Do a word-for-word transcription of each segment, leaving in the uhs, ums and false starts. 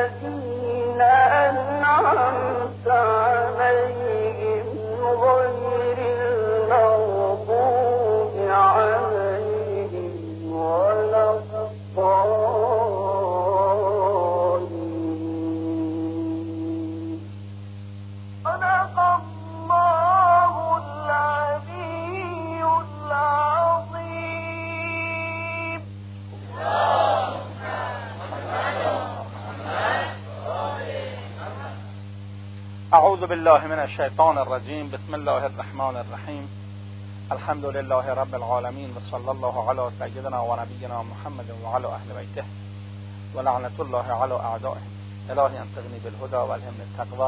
الذين أنعمت عليهم غير المغضوب عليهم ولا الضالين. صدق الله العلي العظيم. اعوذ بالله من الشیطان الرجیم. بسم الله الرحمن الرحیم. الحمد لله رب العالمین و صلی الله علی سیدنا و نبینا محمد و علی اهل بیته و لعنت الله علی اعدائه. الهی انصرنی بالهدى و الهمنی التقوی.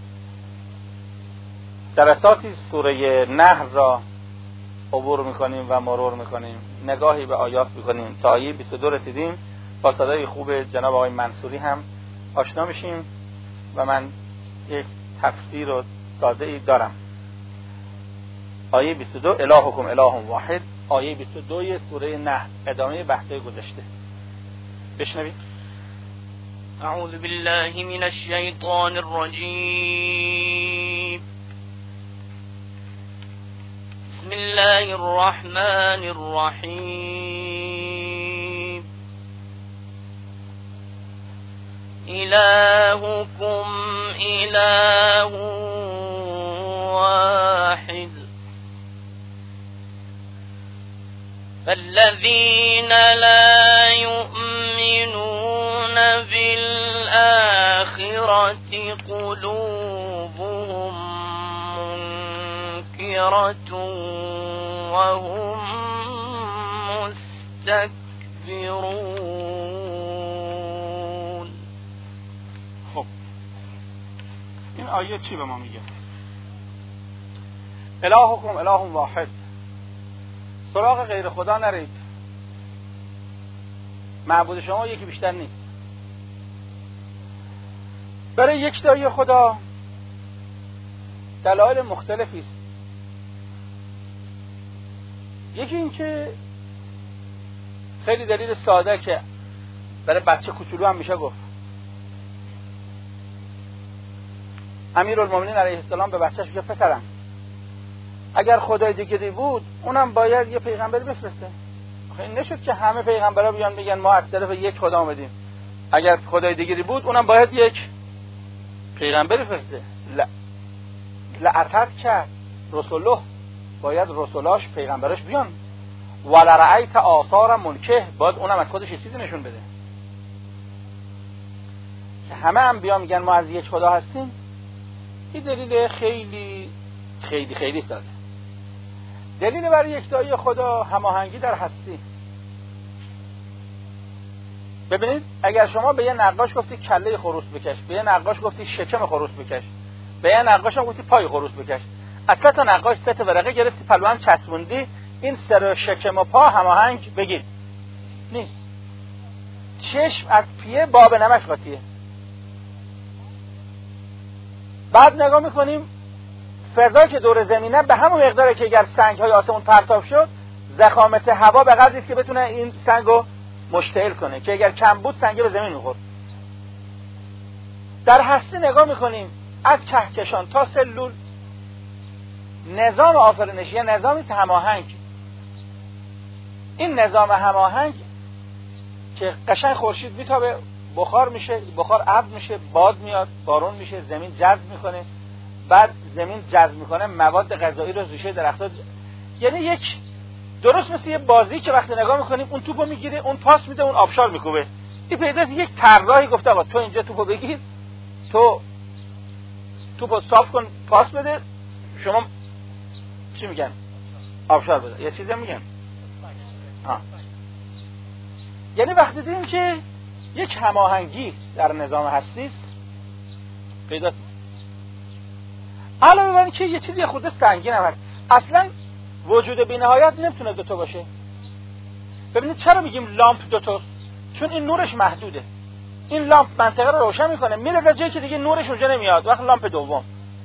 جلساتی سوره نحل را عبور میکنیم و مرور میکنیم، نگاهی به آیات میکنیم تا آیه بیست و دو رسیدیم. با صدای خوب جناب آقای منصوری هم آشنا میشیم و من یک تفسیر و ساده ای دارم. آیه بیست و دو الهکم اله واحد، آیه بیست و دو سوره نحل، ادامه بحث گذشته. بشنوید. اعوذ بالله من الشیطان الرجیم. بسم الله الرحمن الرحیم. إلهكم إله واحد فالذين لا يؤمنون بالآخرة قلوبهم منكرة وهم مستكبرون. خب این آیه چی به ما میگه؟ الهکم اله واحد، سراغ غیر خدا نرید، معبود شما یکی بیشتر نیست. برای یکتایی خدا دلایل مختلفی است. یکی این که خیلی دلیل ساده که برای بچه کوچولو هم میشه گفت. امیرالمومنین علیه السلام به بچه‌ش میگه پسرم اگر خدای دیگری بود اونم باید یه پیغمبر بفرسته. آخه این نشد که همه پیغمبرا بیان بگن ما از طرف یک خدا اومدیم. اگر خدای دیگری بود اونم باید یک پیغمبر بفرسته. لا لعتت کرد رسوله، باید رسولاش پیغمبرش بیان. ولرأیت آثار ملکه، باید اونم از خودش چیزی نشون بده. که همه انبیا میگن ما از یک خدا هستیم، این دلیل خیلی خیلی خیلی ساده. دلیل برای یکتایی خدا هماهنگی در هستی. ببینید اگر شما به یه نقاش گفتی کله خروس بکش، به یه نقاش گفتی شکم خروس بکش، به یه نقاش هم گفتی پای خروس بکش، از سه تا نقاش سه تا ورقه گرفتی پلو هم چسبوندی، این سر شکم و پا هماهنگ بگید نیست. چشم از پیه باب نمک قاطیه. بعد نگاه میکنیم فضا که دور زمینه به همون مقداره که اگر سنگ های آسمون پرتاب شد، ضخامت هوا به قدری است که بتونه این سنگو مشتعل کنه، که اگر کم بود سنگ به زمین میخورد. در هستی نگاه میکنیم از کهکشان تا سلول، نظام آفرینشی یه نظامی که هماهنگ. این نظام هماهنگ که قشنگ خورشید میتابه، بخار میشه، بخار ابر میشه، باد میاد، بارون میشه، زمین جذب میکنه، بعد زمین جذب میکنه مواد غذایی رو ریشه درخت‌ها. یعنی یک درست مثل یه بازی که وقتی نگاه میکنیم اون توپو میگیره، اون پاس میده، اون آبشار میکوبه. این پیداست یک طراحی گفته آقا تو اینجا توپو بگیر، تو توپو صاف کن، پاس بده، شما چی میگن؟ آبشار بده. یه چیزی میگن. ها. یعنی وقتی دیدیم که یک هماهنگی در نظام هستی است پیدا. علاوه بر اینکه یه چیزی خود سنگین هم هست، اصلا وجود بی‌نهایت نمیتونه دوتا باشه. ببینید چرا میگیم لامپ دوتاست؟ چون این نورش محدوده. این لامپ منطقه رو روشن میکنه، میره به جایی که دیگه نورش اونجا نمیاد، وقت لامپ دوم.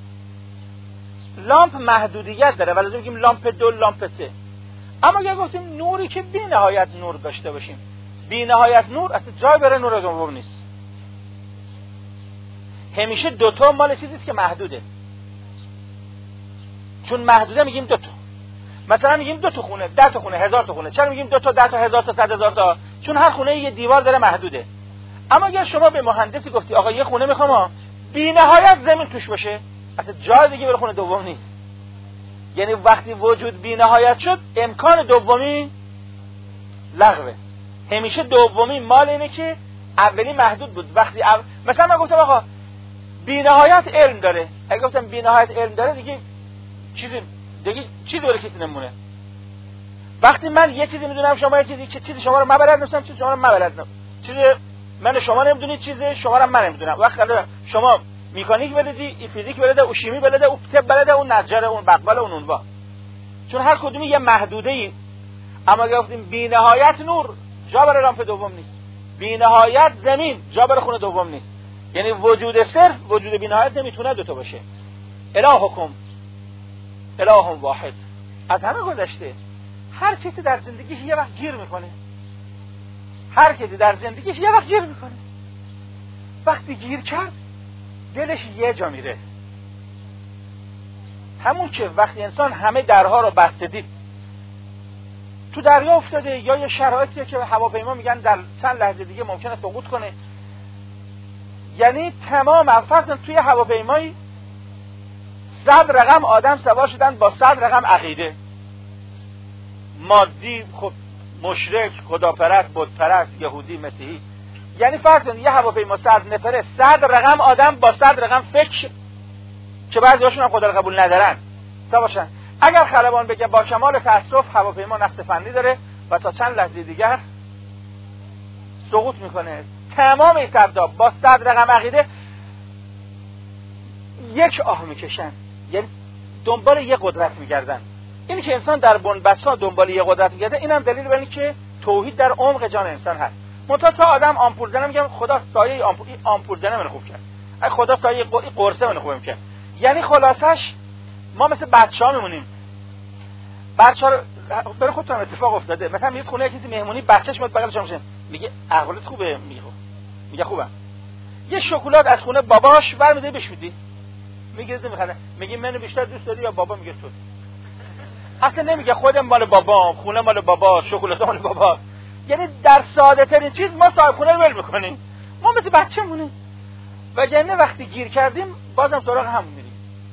لامپ محدودیت داره ولی میگیم لامپ دو، لامپ سه. اما اگه گفتیم نوری که بی‌نهایت نور داشته باشیم، بی‌نهایت نور اصلا جای برای نور دوم نیست. همیشه دوتا مال چیزیست که محدوده. چون محدوده میگیم دوتا. مثلا میگیم دو تا خونه، ده تا خونه، هزار تا خونه. چرا میگیم دو تا، ده تا، هزار تا، صد هزار تا؟ چون هر خونه یه دیوار داره، محدوده. اما اگر شما به مهندسی گفتی آقا یه خونه میخوام بی نهایت زمین توش باشه، اصلا جای دیگه برای خونه دوم نیست. یعنی وقتی وجود بی نهایت شد، امکان دومی لغوه. همیشه دومی مال اینه که اولی محدود بود. وقتی او... مثلا من گفتم آقا بی نهایت علم داره، اگه گفتم بی نهایت علم داره دیگه چیزی دیگه چیزی برای کسی نمونه. وقتی من یه چیزی میدونم شما یه چیزی، چه چیزی شما رو من بلد نیستم، چیزی شما رو من بلد نیستم، چیزی من شما نمیدونید، چیزی شما رو من نمیدونم. وقتی شما میکانیک بلدی، ای فیزیک بلده، او شیمی بلده، او طب بلده، اون نجار، اون بقال، اون اونوا. چون هر کدومی یه محدوده ای. اما اگه گفتیم بی نهایت نور، جا برای لامپ دوم نیست. بی نهایت زمین، جا برای خونه دوم نیست. یعنی وجود صرف، وجود بی نهایت نمیتونه دو تا باشه. الهکم اله واحد. از همه گذشته هر کسی در زندگیش یه وقت گیر میکنه. هر کسی در زندگیش یه وقت گیر میکنه. وقتی گیر کرد دلش یه جا میره. همون که وقتی انسان همه درها رو بسته دید، تو دریا افتاده، یا یه شرایطیه که هواپیما میگن در چند لحظه دیگه ممکنه سقوط کنه. یعنی تمام فرضاً توی هواپیمایی صد رقم آدم سوار شدن با صد رقم عقیده، مادی، خب مشرک، خداپرست، بتپرست، یهودی، مسیحی. یعنی فرض کن یه هواپیما صد نفره، صد رقم آدم با صد رقم فکر که بعضی‌هاشون هم خدا رو قبول ندارن سوارشن. اگر خلبان بگه با کمال تأسف هواپیما نقص فنی داره و تا چند لحظه دیگر سقوط میکنه، تمام این سردا با صد رقم عقیده یک آه میکشن، یعنی دنبال یه قدرت میگردن. اینی که انسان در بنبسا دنبال یه قدرت میگرده، اینم دلیل بر اینه که توحید در عمق جان انسان هست. منتها تا آدم آمپول زنه میگم خدا سایه آمپول آمپول زنه من خوب کرد، اگه خدا سایه قرصه من خوب میکرد. یعنی خلاصش ما مثل بچه‌ها میمونیم. بچه‌ها رو برای خودتون اتفاق افتاده، مثلا میاد خونه کسی مهمونی، بچه‌ش میاد بغلش میشه، میگه احوالت خوبه؟ میگه میگه خوبه. یه شکلات از خونه باباش برمی‌داری بهش میدی، میگه میخنده، میگه منو بیشتر دوست داری یا بابا؟ میگه تو. اصلا نمیگه خودم مال بابام، خونه مال بابا، شکلات مال بابا. یعنی در ساده ترین چیز ما صاحب خونه رو ول میکنیم، ما مثل بچه مونیم. وگرنه وقتی گیر کردیم بازم سراغ همون میریم.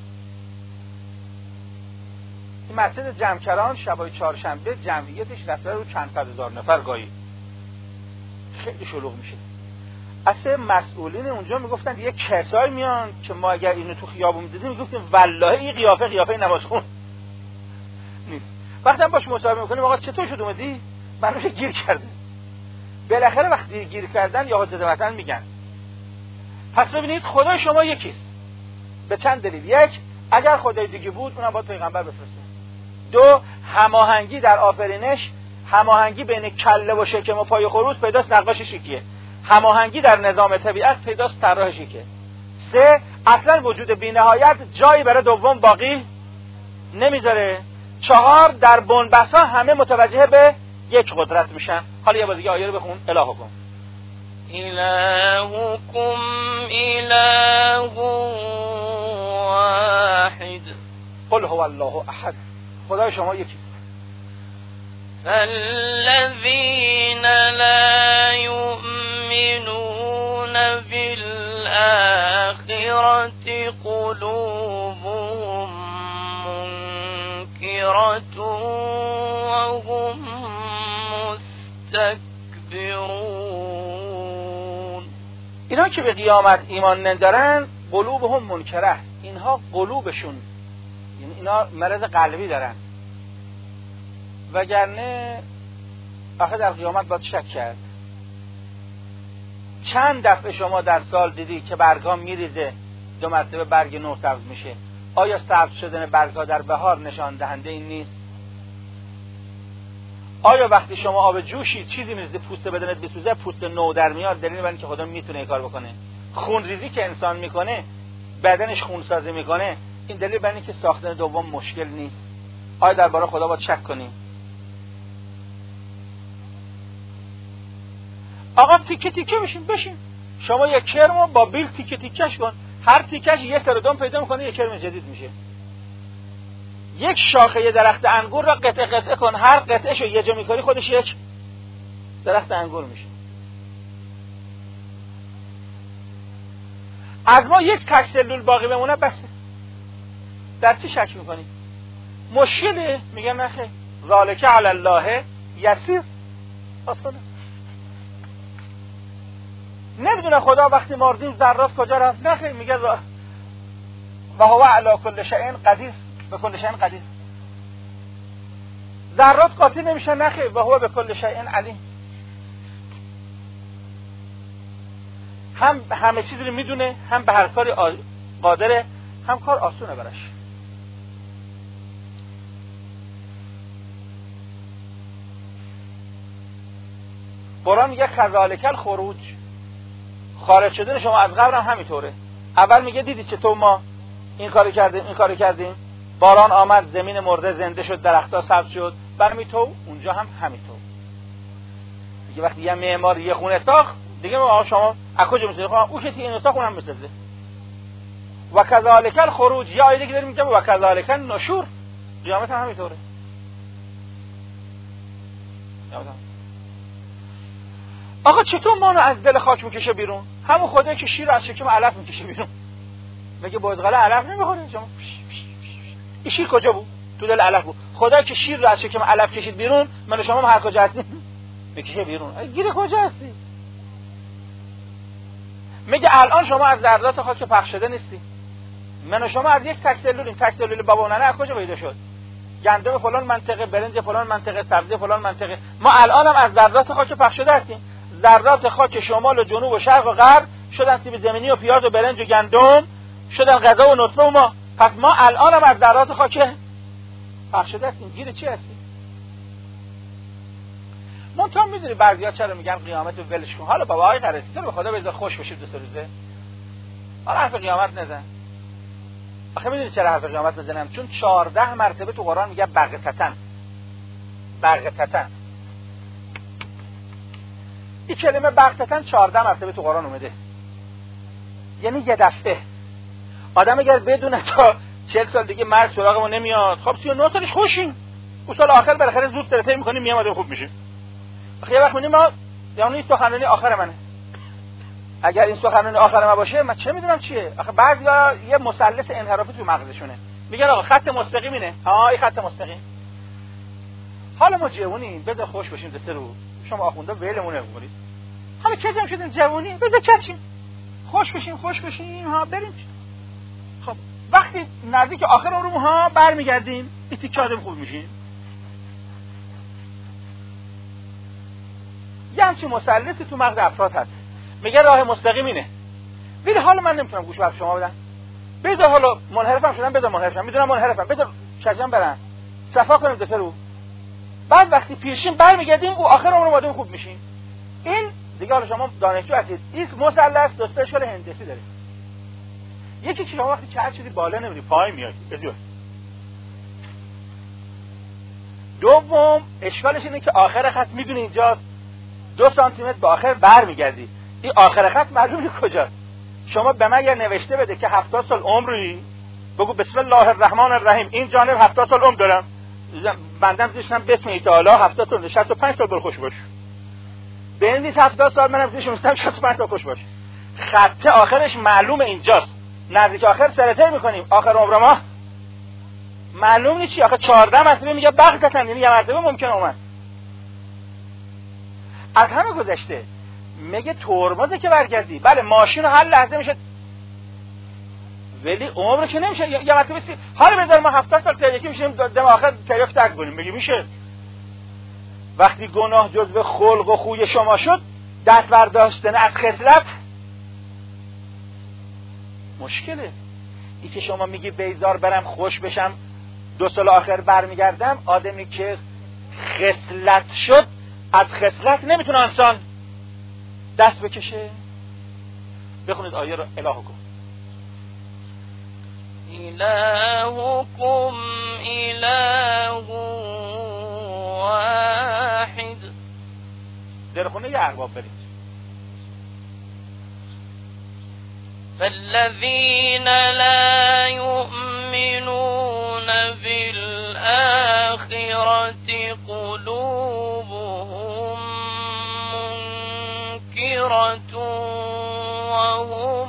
این مسجد جمکران شبای چهارشنبه جمعیتش رسیده رو چند صد هزار نفر گاهی، خیلی شلوغ میشه. اصلا مسئولین اونجا میگفتن یه کسایی میان که ما اگر اینو تو خیابون دیدیم میگفتیم والله این قیافه قیافه نمازخون نیست. وقتی هم باش مصاحبه میکنیم آقا چطور شد اومدی؟ منو گیر کرده. بالاخره وقتی گیر کردن یا حجت وطن میگن. پس ببینید خدای شما یکیست به چند دلیل. یک، اگر خدای دیگه بود اونم باید پیغمبر بفرسته. دو، هماهنگی در آفرینش، هماهنگی بین کله و شکم و پای خروس پیداست نقاش شیکیه، هماهنگی در نظام طبیعت پیداست طراح شیکه. سه، اصلا وجود بی‌نهایت جایی برای دوم باقی نمیذاره. چهار، در بنبسا همه متوجه به یک قدرت میشن. حالا یه بار دیگه آیه رو بخون. الهکم الهکم اله واحد قل هو الله احد. خدای شما یکیست. فالذین لا یؤمنون بالآخرة قلوبهم منکرة وهم مستكبرون. اینا که به قیامت ایمان ندارن قلوبهم منکره، اینها قلوبشون یعنی اینا مرض قلبی دارن. وگرنه آخه در قیامت باید شک کرد. چند دفعه شما در سال دیدی که برگا میریزه دو مرتبه برگ نو سبز میشه؟ آیا سبز شدن برگا در بهار نشان دهنده این نیست؟ آیا وقتی شما آب جوشی چیزی میریزه پوست بدنت بسوزه پوست نو در میاد دلیل بر اینکه خدا میتونه این کار بکنه؟ خون ریزی که انسان میکنه بدنش خون سازی میکنه این دلیل بر اینکه ساختن دوم مشکل نیست؟ آیا درباره خدا باید شک کنیم؟ آقا تیکه تیکه بشین بشین شما یک کرمو با بیل تیکه تیکهش کن، هر تیکش یه سردم پیدا میکنه، یک کرم جدید میشه. یک شاخه درخت انگور را قطعه قطعه کن، هر قطعه شو یه جا میکنی خودش یک درخت انگور میشه. از ما یک تک سلول باقی بمونه بسه. در چی شک میکنی؟ مشکله؟ میگن نه خیر، ذالک علی الله یسیر. اصلا نمیدونه خدا وقتی مردیم ذرات کجا رفت؟ نه خیر، میگه و هو علی کل شیء قدیر، به کل شیء قدیر. ذرات قاطی نمیشه، نه خیر، و هو به کل شیء علیم. هم همه چیز رو میدونه، هم به هر کاری قادره، هم کار آسونه براش. قرآن میگه کذالک الخروج، خارج شدن شما از قبر هم همینطوره. اول میگه دیدی چطور ما این کارو کردیم این کارو کردیم، باران آمد، زمین مرده زنده شد، درخت‌ها سبز شد، برمیتو اونجا هم همینطور. دیگه وقتی یه معمار یه خونه ساخت، دیگه ما شما از کجا میسازید؟ خب او که این ساخت اونم میسازه. و کذالک الخروج، یا آیه دیگه داریم میگه و کذالک النشور، قیامت هم همینطوره. آقا چطور ما رو از دل خاک میکشه بیرون؟ همون خدایی که شیر از شکم علف میکشه بیرون. میگه بزغاله علف نمیخوره شما. این شیر کجا بود؟ تو دل علف بود. خدایی که شیر رو از شکم علف کشید بیرون، من و شما هم هر کجا هستیم میکشه بیرون. گیره کجا هستی؟ میگه الان شما از ذرات خاک پخش شده نیستی. من و شما از یک تک سلولیم. تک سلول بابا و ننه از کجا پیدا شد؟ گندم فلان منطقه، برنج فلان منطقه، سبزی فلان منطقه. ما الان هم از ذرات خاک پخش شده هستیم. ذرات خاک شمال و جنوب و شرق و غرب شدن سیب زمینی و پیاز و برنج و گندم، شدن غذا و نطفه و ما. پس ما الان هم از ذرات خاک پخش شده هستیم. گیر چی هستیم؟ منتها میدونی بعضیا چرا میگن قیامت رو ولش کن؟ حالا باباهای قرطی تو به خدا بذار خوش بشید دو سه روزه. حالا حرف قیامت نزن. آخه میدونی چرا حرف قیامت نزنم؟ چون چهارده مرتبه تو قرآن میگه بغتتن. بغتتن. این کلمه بغتتن چهارده مرتبه تو قرآن اومده. یعنی یه دفعه. آدم اگر بدونه تا چهل سال دیگه مرگ سراغمون نمیاد، خب سی و نه سالش خوشیم. اون سال آخر بالاخره زود ترتیب می‌کنیم میام خوب میشه. آخه یه وقت می‌بینیم ما یعنی این سخنرانی آخر منه. اگر این سخنرانی آخر من باشه من چه میدونم چیه؟ آخه بعضیا یه مثلث انحرافی تو مغزشونه. میگن آقا خط مستقیم اینه. ها این خط مستقیم. حالا ما جوونیم، بذار خوش بشیم دو سه روز. شما آخوندا ولمون نمی‌کنید. حالا کی هم شدیم جوونی؟ بذار کچیم. خوش بشیم، خوش بشیم، ها بریم. خب وقتی نزدیک آخر عمرمون ها برمیگردیم، این تیکه آدم خوب میشیم. یه همچین مثلثی تو مغز افراد هست. میگه راه مستقیم اینه. ببین حالا من نمیتونم گوش به شما بدم. بذار حالا منحرفم شدم، بذار منحرفم. میدونم منحرفم. بذار شجاعم برم. صفا کنیم دو سه رو. بعد وقتی پیشیم برمیگردیم او آخر عمر آدم خوب میشیم. این دیگه حالا شما دانشجو هستید. این مثلث دو تا اشکال هندسی داره. یکی که شما وقتی چرخ شدی بالا نمیری، پای میاد. بذار. دوم اشکالش اینه که آخر خط میدونی اینجا دو سانتی متر به آخر برمیگردی. این آخر خط معلومه کجاست. شما به من یه نوشته بده که هفتاد سال عمری، بگو بسم الله الرحمن الرحیم این جانب هفتاد سال عمر دارم، بندم زیشتم بسم تعالی هفتاد سال شصت و پنج سال بر خوش باش. بنویس هفتاد سال منم زیرش میستم شصت و پنج سال خوش باش. خط آخرش معلومه اینجاست. نزدیک آخر سرته میکنیم. آخر عمر ما معلوم نیست چی. آخه چهارده مرتبه میگه بغتتن، یعنی یه مرتبه ممکنه اومد. از همه گذشته میگه ترمزه که برگردی. بله ماشین هر لحظه میشه، ولی عمر که نمیشه. یه مرتبه سی حالا بذار ما هفتاد سال تریاکی میشیم دم آخر تریاک ترک کنیم. میگه میشه. وقتی گناه جزو خلق و خوی شما شد، دست برداشتن از خصلت مشکله. ای که شما میگی بیزار برم خوش بشم دو سال آخر برمیگردم، آدمی که خصلت شد از خصلت نمیتونه انسان دست بکشه. بخونید آیه رو. الهکم الهکم اله واحد. در خونه یه ارباب برید. فالذين لا يؤمنون بالآخرة قلوبهم منكرة وهم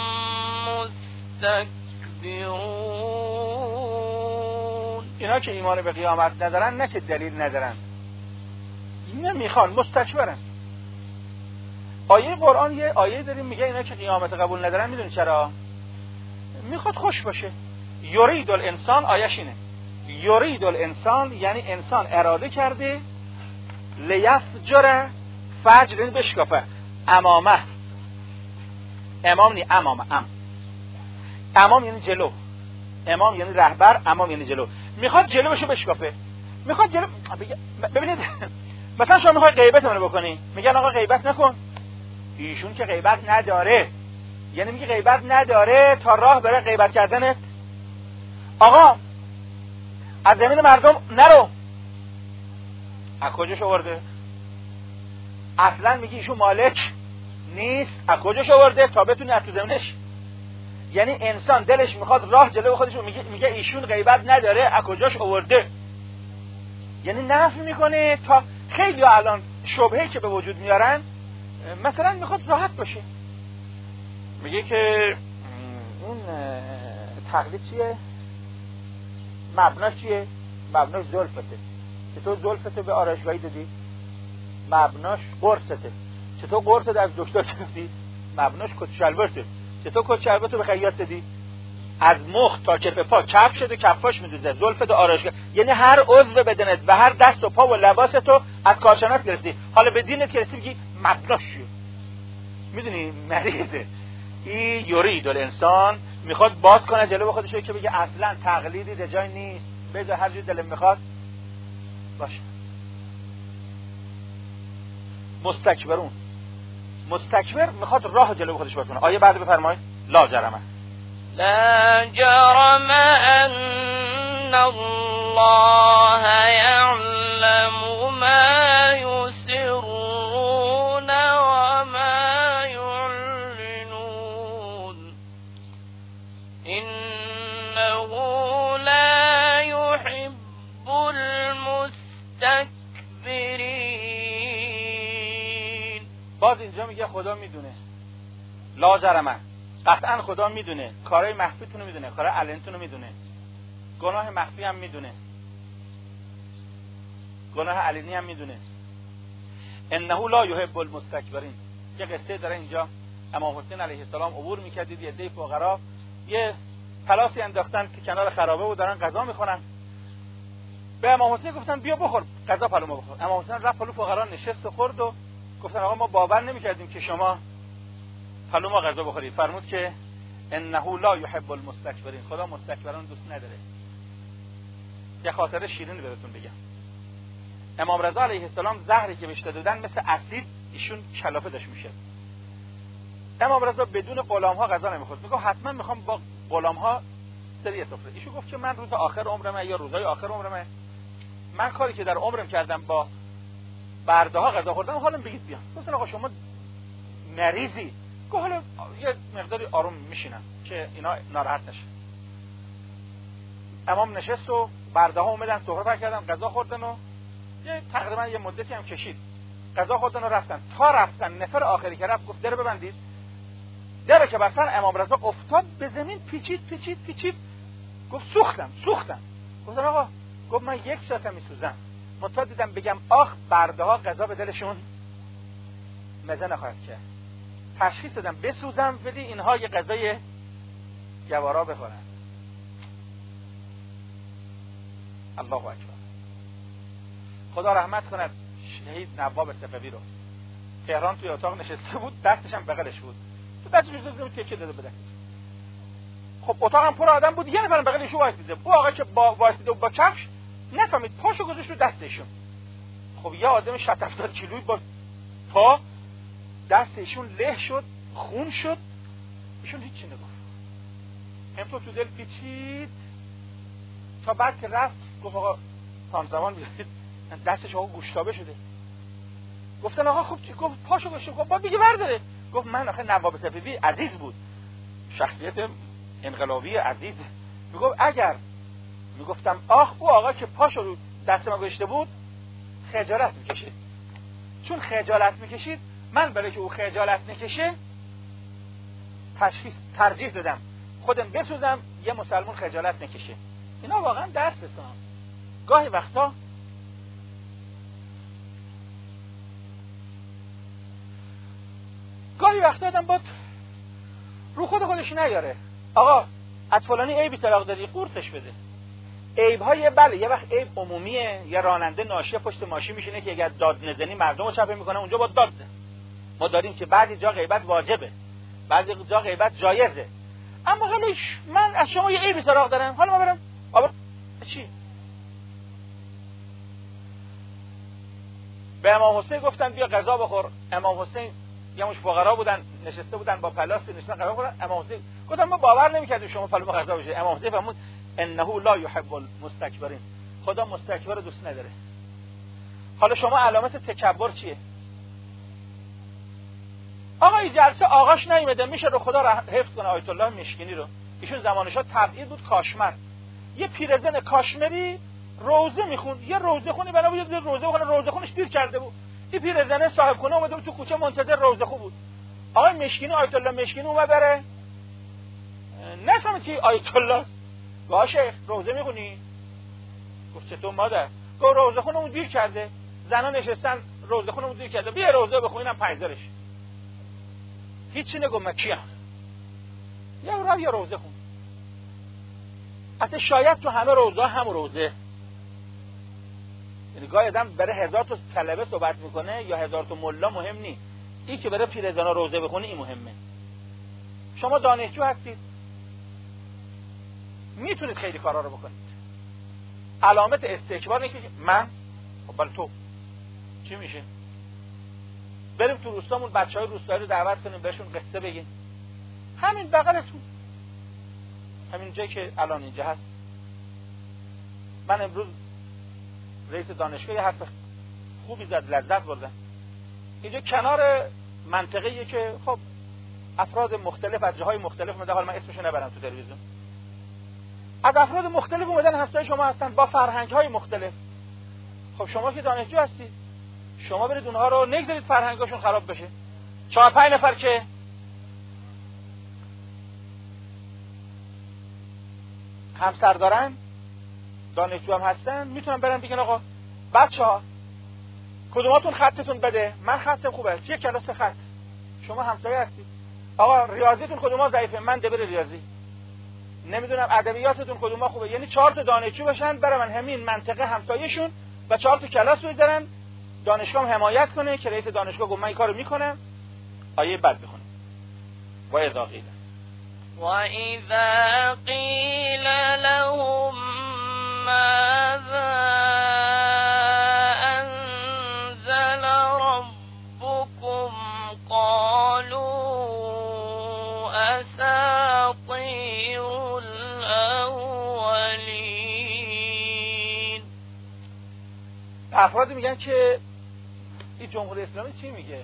مستكبرون. اینا که ایمان به قیامت ندارن نه که دلیل ندارن، اینا میخوان، مستکبرن. آیه قرآن یه آیه داریم میگه اینا که قیامت قبول ندارن، میدونی چرا؟ میخواد خوش باشه. یرید الانسان، آیش اینه، یرید الانسان یعنی انسان اراده کرده لیفجر، فجر یعنی بشکافه، امامه، امام نی امامه، ام امام یعنی جلو، امام یعنی رهبر، امام یعنی جلو. میخواد جلو بشه بشکافه، میخواد جلو. ببینید مثلا شما میخوای غیبت منو بکنی، میگن آقا غیبت نکن، ایشون که غیبت نداره، یعنی میگه غیبت نداره تا راه بره غیبت کردنت. آقا از زمین مردم نرو، از کجاش آورده؟ اصلا میگه ایشون مالک نیست، از کجاش آورده تا بتونی از تو زمینش. یعنی انسان دلش میخواد راه جلو خودش، میگه میگه ایشون غیبت نداره، از کجاش آورده؟ یعنی نفی میکنه. تا خیلی الان شبهه‌ای که به وجود میارن، مثلا میخواد راحت باشه، میگه که اون تقلید چیه؟ مبناش چیه؟ مبناش زلفته، چطور زلفته به آرایشگاهی دادی؟ مبناش قرصته، چطور قرصت از دکتر گرفتی؟ مبناش کت شلوارته، چطور کت شلوارتو به خیاط دادی؟ از مخ تا کف پا کف شده، کفاش میدوزه، زلفت آرایشگاه، یعنی هر عضو بدنت و هر دست و پا و لباستو از کارشناس گرفتی، حالا به دینت گرفتی میگی مبناش چیه؟ میدونی مریضه. این یرید الانسان میخواد باز کنه جلو خودش که بگه اصلا تقلیدی در جای نیست، بذار هر جور دلم میخواد باشه. مستکبرون، مستکبر میخواد راه جلو خودش باز کنه. آیه بعد بفرمایید لا جرمه، لا جرم ان الله يعلم ما يسرون وما يعلنون انه لا يحب المستكبرين. باز اینجا میگه خدا میدونه، لا جرمه، قطعا خدا میدونه، کارهای مخفیتون رو میدونه، کارهای علنیتون رو میدونه، گناه مخفی هم میدونه، گناه علنی هم میدونه. انه لا یحب المستکبرین. یه قصه داره اینجا، امام حسین علیه السلام عبور میکردید، یه عده فقرا یه پلاسی انداختن که کنار خرابه و دارن غذا میخورن. به امام حسین گفتن بیا بخور غذا پلومو بخور. امام حسین رفت پلو فقرا نشست و خورد و گفتن آقا ما باور نمیکردیم که شما پلومو غذا بخورید. فرمود که انه لا یحب المستکبرین، خدا مستکبران دوست نداره. یه خاطره شیرین بهتون بگم. امام رضا علیه السلام زهری که بهش دادن مثل اسید ایشون کلافه داشت میشه. امام رضا بدون غلام‌ها غذا نمیخورد، میگه حتما میخوام با غلام‌ها سری سفره. ایشون گفت که من روز آخر عمرمه یا روزهای آخر عمرمه، من کاری که در عمرم کردم با برده‌ها غذا خوردم، حالا بگید بیان. گفتن آقا شما مریضی. گفت حالا یه مقداری آروم میشینم که اینا ناراحت نشه. امام نشست و برده‌ها اومدن سفره پر کردن، غذا خوردن و یه تقریبا یه مدتی هم کشید. غذا خوردن و رفتن. تا رفتن نفر آخری که رفت گفت در ببندید. در که بسن امام رضا افتاد به زمین، پیچید پیچید پیچید. گفت سوختم سوختم. گفتم آقا، گفت من یک ساعت میسوزم. مطمئن دیدم بگم آخ برده‌ها غذا به دلشون مزه نخواهد کرد. تشخیص دادم بسوزم ولی اینها یه غذای جوارا بخورن. الله اکبر. خدا رحمت کند شهید نواب صفوی رو. تهران توی اتاق نشسته بود، دستش هم بغلش بود. تو دستش بود که چه داده بده. خب اتاقم پر آدم بود، یه نفرم بغلش وایسیده. اون آقا که با وایسیده با کفش نفهمید، پاشو گذاشت رو دستشون. خب یه آدم شصت هفتاد کیلویی با پا، دستشون له شد، خون شد. ایشون هیچی نگفت. همطور تو دل پیچید تا بعد که رفت گفت آقا همزمان بیارید، دستش آقا گوشتابه شده. گفتن آقا خب چی؟ گفت پاشو گوشت. خب با بگی برداره. گفت من آخه نواب صفوی عزیز بود، شخصیت انقلابی عزیز، میگفت اگر میگفتم آخ او آقا که پاشو رو دست من گذاشته بود خجالت میکشید، چون خجالت میکشید من برای که او خجالت نکشه تشخیص ترجیح دادم خودم بسوزم یه مسلمان خجالت نکشه. اینا واقعا درس هستن. گاهی وقتا گاهی وقتا آدم باید رو خود خودش نیاره. آقا از فلانی عیبی طلاق دادی قورتش بده. عیب های بله یه وقت عیب عمومیه، یه راننده ناشی پشت ماشین میشینه که اگر داد نزنی مردم رو چپه میکنه اونجا با داد ده. ما داریم که بعضی جا غیبت واجبه، بعضی جا غیبت جایزه. اما حالا من از شما یه عیبی طلاق دارم، حالا ما برم آبا چی؟ به امام حسین گفتن بیا غذا بخور. امام حسین یه مش فقرا بودن نشسته بودن با پلاس نشستن غذا بخورن. امام حسین گفتن ما باور نمی‌کردیم شما پلو غذا بشه. امام حسین فرمود انه لا یحب المستکبرین، خدا مستکبر دوست نداره. حالا شما علامت تکبر چیه؟ آقا این جلسه آقاش نیومده میشه رو خدا حفظ کنه آیت الله مشکینی رو، ایشون زمانش ها تبعید بود کاشمر، یه پیرزن کاشمری روزه میخوند، یه روزه خونی بنا بود یه روزه خونه روزه خونش دیر کرده بود، این پیرزن صاحب خونه اومده بود تو کوچه منتظر روزه خون بود. آقا مشکینی آیت الله مشکینی اومد بره نفهمید که آیت الله است. باشه روزه میخونی؟ گفت چطور مادر؟ گفت روزه خونمون دیر کرده، زنا نشستن روزه خونمون دیر کرده، بیا روزه بخونم پنجرش. هیچی نگم من کیم؟ یا را یا روزه خون. حتی شاید تو همه روزه هم روزه، یعنی گاهی آدم برای هزار تا طلبه صحبت میکنه یا هزار تا ملا مهم نی، این که برای پیرزنا روزه بخونه این مهمه. شما دانشجو هستید میتونید خیلی کارا رو بکنید. علامت استکبار اینه که من خب ولی تو چی میشه؟ بریم تو روستامون بچهای روستایی رو دعوت کنیم بهشون قصه بگیم. همین بغلتون، همین جایی که الان اینجا هست. من امروز رئیس دانشگاه یه حرف خوبی زد، لذت بردم. اینجا کنار منطقه‌ایه که خب افراد مختلف از جاهای مختلف اومدن، حالا من اسمشو نبرم تو تلویزیون، از افراد مختلف اومدن همسایه شما هستن با فرهنگ‌های مختلف. خب شما که دانشجو هستید شما برید اونها رو نگذارید فرهنگاشون خراب بشه. چهار پنج نفر که همسر دارن دانشجو هم هستن میتونن برن بگن آقا بچه‌ها کدوماتون خطتون بده، من خطم خوبه، چه کلاس خط، شما همسایه هستید، آقا ریاضیتون کدوما ضعیفه، من دبیر ریاضی، نمیدونم ادبیاتتون کدوما خوبه. یعنی چهار تا دانشجو باشن برن من همین منطقه همسایه‌شون و چهار تا کلاس بذارن، دانشگاه حمایت کنه که رئیس دانشگاه گفت من این کارو میکنم. آیه بعد بخونه و اذا قیل و اذا قیل لهم ماذا انزل ربكم قالوا اساطیر الاولین. افرادی میگن که این جمهوری اسلامی چی میگه؟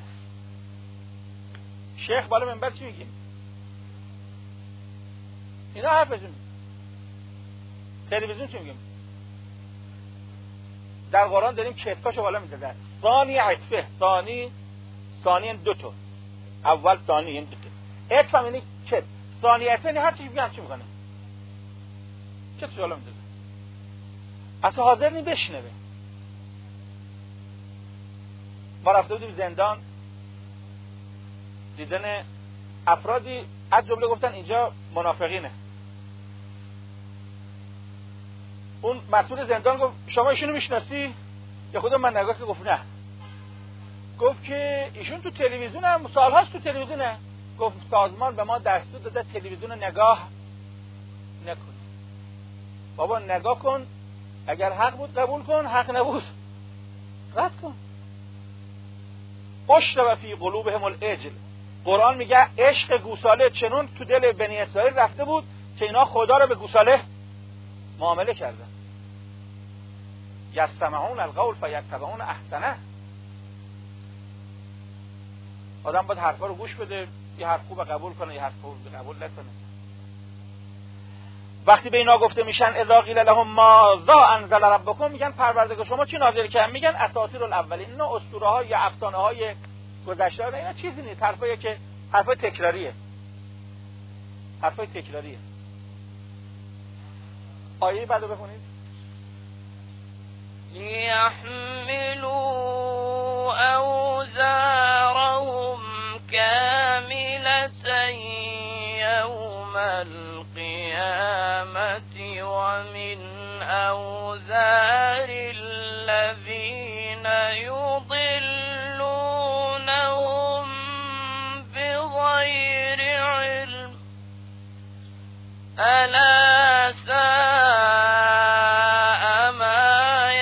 شیخ بالا منبر چی میگه؟ اینا حرفشون. تلویزیون چی میگه؟ در قرآن داریم کتفاشو بالا میزدن. ثانی عطفه، ثانی ثانی این دو تا، اول ثانی این دو تا، عطف هم یعنی کتف، ثانی عطفه یعنی هر چی میگه هم چی میکنه؟ کتفش بالا میزدن. اصلا حاضر نی بشنوه. ما رفته بودیم زندان دیدن افرادی از جمله گفتن اینجا منافقینه. اون مسئول زندان گفت شما ایشونو میشناسی؟ یا خودم من نگاه که گفت نه. گفت که ایشون تو تلویزیون هم سالهاست تو تلویزیونه. گفت سازمان به ما دستور داده تلویزیون نگاه نکن. بابا نگاه کن، اگر حق بود قبول کن، حق نبود رد کن. اشرب فی قلوبهم العجل. قرآن میگه عشق گوساله چنون تو دل بنی اسرائیل رفته بود که اینا خدا رو به گوساله معامله کردن. یستمعون القول فیتبعون احسنه. آدم باید حرفا رو گوش بده یه حرف خوب قبول کنه، یه حرف خوب قبول نکنه. وقتی به اینا گفته میشن اذا قیل لهم ماذا انزل ربکم، میگن پروردگار شما چی نازل کرد؟ میگن اساطیر الاولین، اینا اسطوره ها یا افسانه های گذشته، اینا چیزی نیست، حرفایی که حرفای تکراریه، حرفای تکراریه. آیه بعدو بخونید. لیحملوا اوزارهم کاملة یوم القیامة ومن اوزار الذین یضلونهم بغیر علم الا ساء ما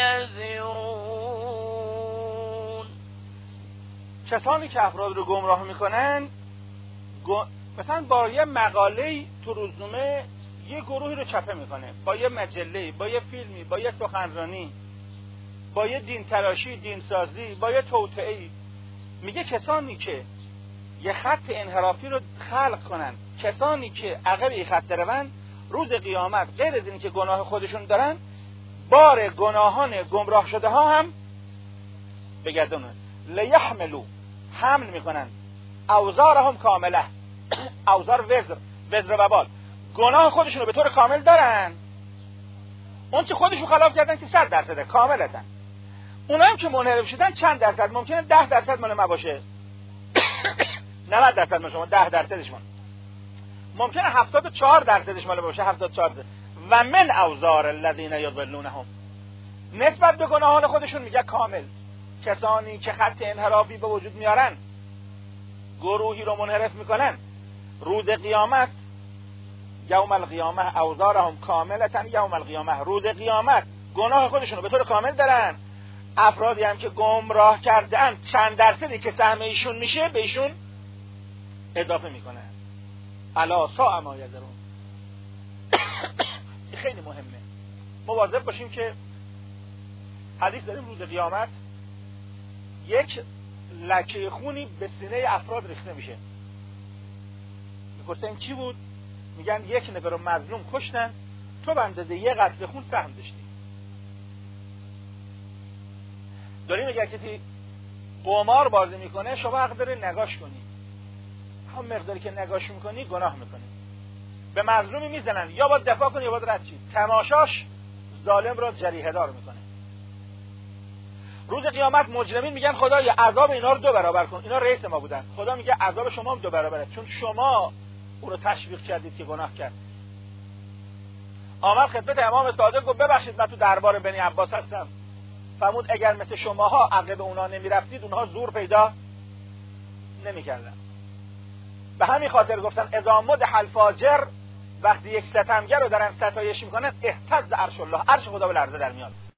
یزرون. کسانی که افراد رو گمراه میکنن، گم... مثلا با یه مقاله تو روزنامه یه گروهی رو چاپ میکنه، با یه مجله، با یه فیلمی، با یه سخنرانی، با یه دین تراشی، دین سازی، با یه توطئه‌ای. میگه کسانی که یه خط انحرافی رو خلق کنن، کسانی که عقب این خط روند، روز قیامت غیر از اینکه گناه خودشون دارن، بار گناهان گمراه شده ها هم بگردونن. لیحملوا، حمل میکنن، اوزارهم کامله، اوزار وزر، وزر و بال، گناه خودشون رو به طور کامل دارن، اون چه خودشون خلاف کردن که صد درصده کاملتن. اونا هم که منحرف شدن چند درصد؟ ممکنه ده درصد مال ما باشه، نود درصد مال شما، ده درصدش مال، ممکنه هفتاد و چهار درصدش مال باشه، هفتاد و چهار درصد. و من اوزار الذین یضلونهم، نسبت به گناهان خودشون میگه کامل. کسانی که خط انحرافی به وجود میارن، گروهی رو منحرف میکنن، روز قیامت یوم القیامه اوزارهم کاملتن یوم القیامه، روز قیامت گناه خودشون رو به طور کامل دارن. افرادی هم که گمراه کردن، چند درصدی که سهم ایشون میشه به ایشون اضافه میکنن. الا ساء ما یزرون. خیلی مهمه مواظب باشیم که حدیث داریم روز قیامت یک لکه خونی به سینه افراد ریخته میشه. میگفتن چی بود؟ میگن یک نفر رو مظلوم کشتن، تو به اندازه یه قطره خون سهم داشتی. داریم اگر کسی قمار بازی میکنه، شما حق داری نگاش کنی، هم مقداری که نگاش میکنی گناه میکنی. به مظلومی میزنن، یا باید دفاع کنی یا باید رد شی. تماشاش ظالم را جریحه دار میکنه. روز قیامت مجرمین میگن خدایا عذاب اینا رو دو برابر کن. اینا رئیس ما بودن، خدا میگه عذاب شما هم دو برابره، چون شما او رو تشویق کردید که گناه کرد. آمد خدمت امام صادق گفت ببخشید من تو دربار بنی عباس هستم. فرمود اگر مثل شماها عقب اونا نمیرفتید، اونها زور پیدا نمیکردن. به همین خاطر گفتن اذا مدح الفاجر، وقتی یک ستمگر رو دارن ستایش میکنن اهتز عرش الله، عرش خدا به لرزه در میاد.